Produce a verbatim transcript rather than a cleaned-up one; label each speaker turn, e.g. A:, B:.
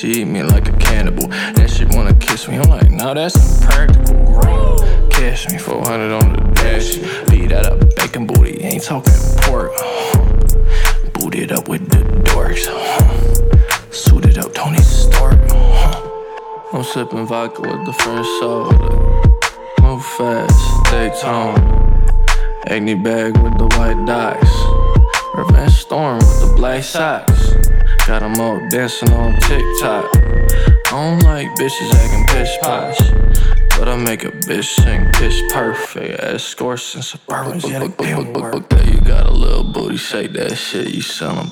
A: she eat me like a cannibal. Then she wanna kiss me, I'm like, nah, that's impractical. Cash me four hundred on the dash. Beat that up, bacon booty, ain't talking pork. Boot it up with the dorks. Suited up, Tony Stark. I'm sipping vodka with the French soda. Move fast, Daytona. Acne bag with the white dots. Revenge storm with the black socks. Got them all dancing on TikTok. I don't like bitches acting pish posh, but I make a bitch sing pitch perfect. Escorts and Suburbans, yeah, they damn work. There you got a little booty, shake that shit, you sellin'